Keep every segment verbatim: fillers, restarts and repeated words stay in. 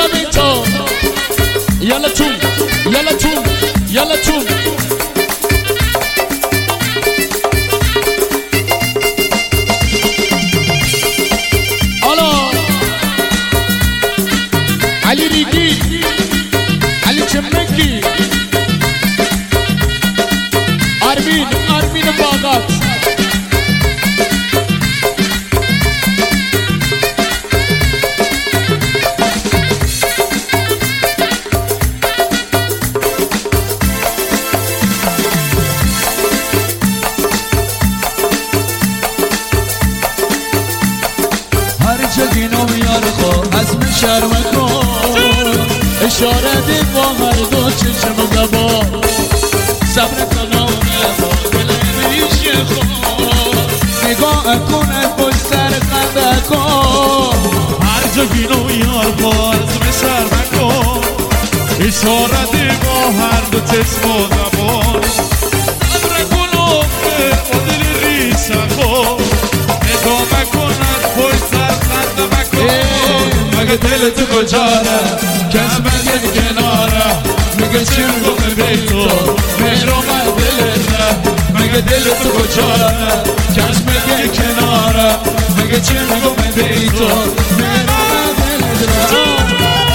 يلا بيتو يلا توم يلا توم يلا توم علي ريدي علي جمنكي آرمين آرمين باغات هر جگینو میار خو از من شرم کن اشاره دی با هر دو چشم زبا صبر کنانه با دل میشه خود نگاه کند پشت سر خنده کن هر جا گینو میار باز بسر مکن اشاره دی با هر دو چشم و زبان صبر کنانه با دل ریشه خود نگاه کند پشت سر خنده مکن مگه دل تو کجاره کس مگه کناره میگه چی میگم بی تو مهرام دلته مگه دل تو کجاره کس مگه کناره میگه چی میگم بی تو مهرام دلته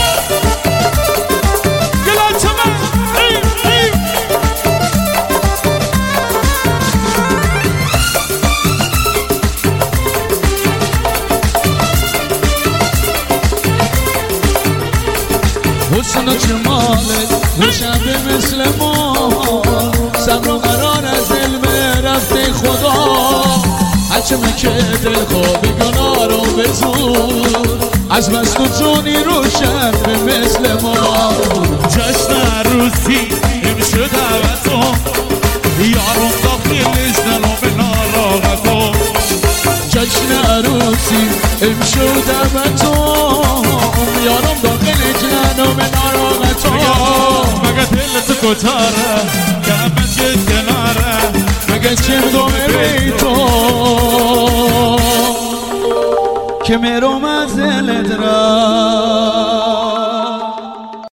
حسن و جمالت و شب مثل ما صبر و قرار از علم رفته خدا هرچه که دل خواب گناه رو بزور از بس تو جونی رو شب مثل ما جشن عروسی امشو دعوتون یارم داخلش دلو به ناراغتون جشن عروسی امشو دعوتون یارم داخلش دلو به ناراغتون مگه دل تو کجاره که من کناره مگه چندم بی تو که میرم از دلت را